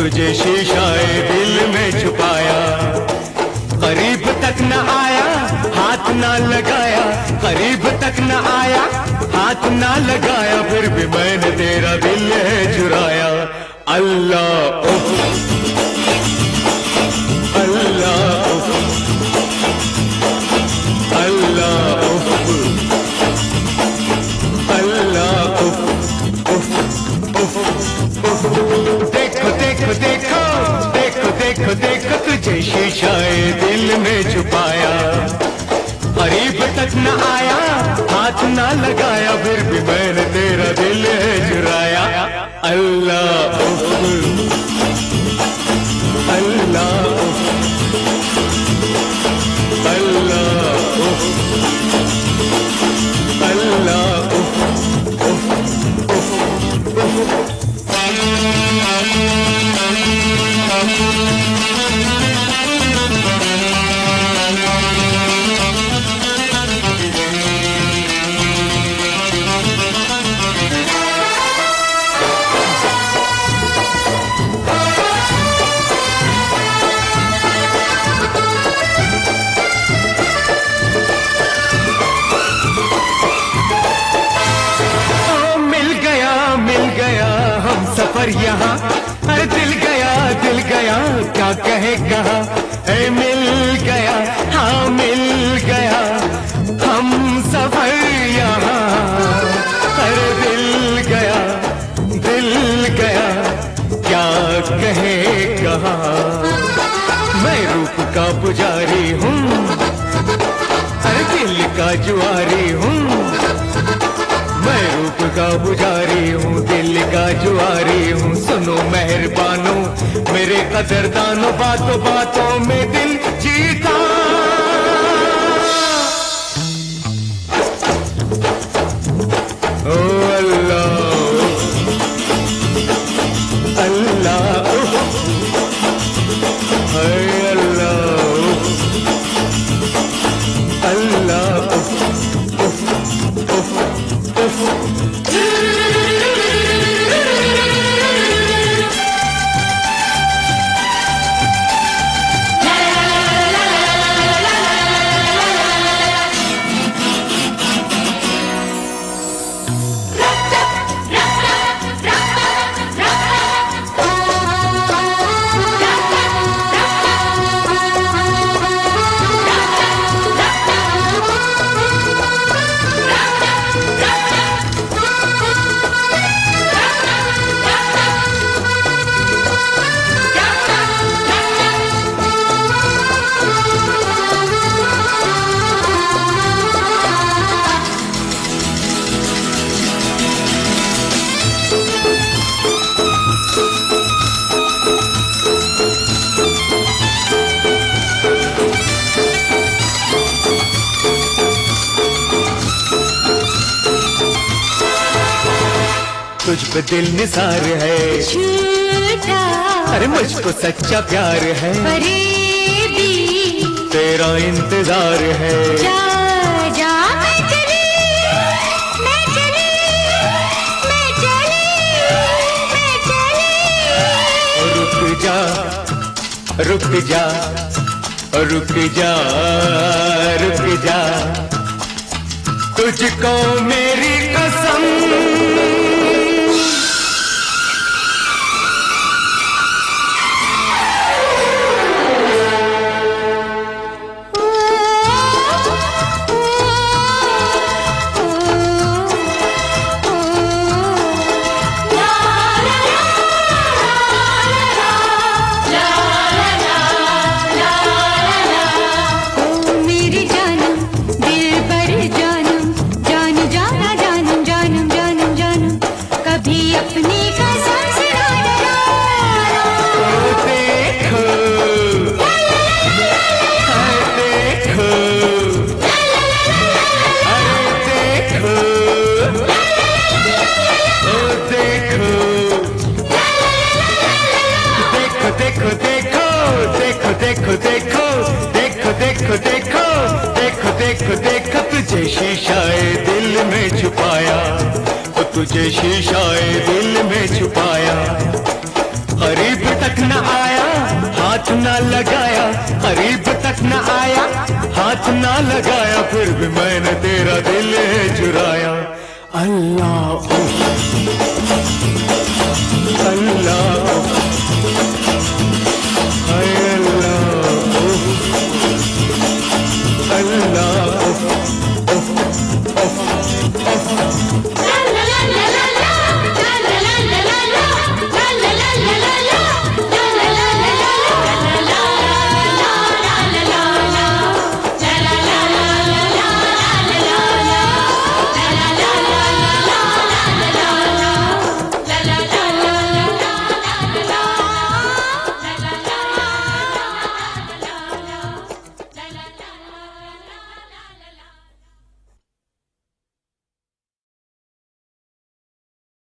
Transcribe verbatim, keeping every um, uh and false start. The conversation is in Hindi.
तुझे शीशाए दिल में छुपाया। करीब तक न आया हाथ ना लगाया, करीब तक न आया हाथ ना लगाया, फिर भी मैंने तेरा दिल है चुराया। अल्लाह उफ, अल्लाह उफ, अल्लाह उफ, अल्लाह उफ, उफ, उफ, उफ। देखो देखो देखो देखो देखो देखो तुझे शीशाए दिल में छुपाया। करीब तक न आया हाथ ना लगाया, फिर भी मैंने तेरा दिल है चुराया। अल्लाह उफ, अल्लाह उफ, अल्लाह उफ, अल्लाह उफ, उफ, उफ, उफ। सफर यहाँ, अरे दिल गया दिल गया क्या कहे कहा, ए मिल गया हाँ मिल गया हम सफर यहाँ। अरे दिल गया दिल गया क्या कहे कहा, मैं रूप का पुजारी हूँ, अरे दिल का जुआरी हूँ, मैं रूप का पुजारी हूँ, दिल का जुआरी हूँ। सुनो मेहरबानो मेरे कदरदानो, बातों बातों में दिल जीता। ओ अल्लाह अल्लाह हाय अल्लाह अल्लाह तुझ पे दिल निसार है झूठा, अरे मुझको सच्चा प्यार है फरेबी, तेरा इंतजार है। जा जा मैं चली मैं चली मैं चली मैं चली। रुक जा रुक जा रुक जा रुक जा, तुझको मेरी कसम। देखो देखो देखो देखो देखो देखो देखो देखो तुझे शीशाए दिल में छुपाया, तो तुझे शीशाए दिल में छुपाया। करीब तक न आया, हाथ ना लगाया, करीब तक न आया, हाथ ना लगाया, फिर भी मैंने तेरा दिल चुराया। अल्लाह अल्लाह